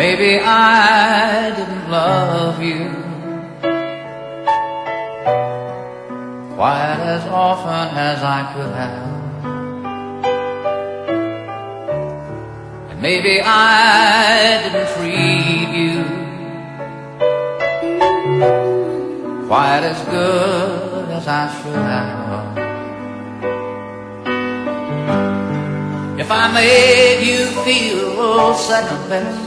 maybe I didn't love you quite as often as I could have. And maybe I didn't treat you quite as good as I should have. If I made you feel second best,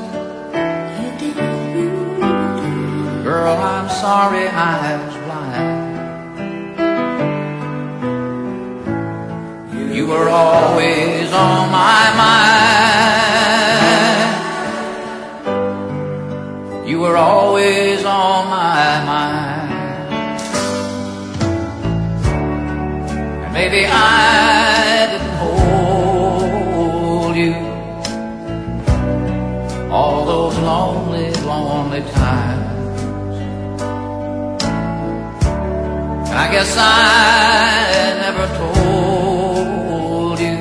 girl, I'm sorry I was blind. You were always on my mind. You were always on my mind. And maybe I didn't hold you all those lonely, lonely times. And I guess I never told you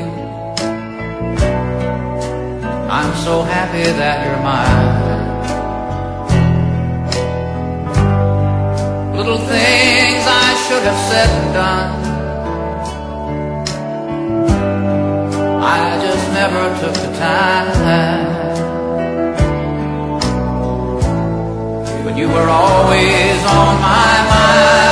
I'm so happy that you're mine. Little things I should have said and done, I just never took the time. But you were always on my mind.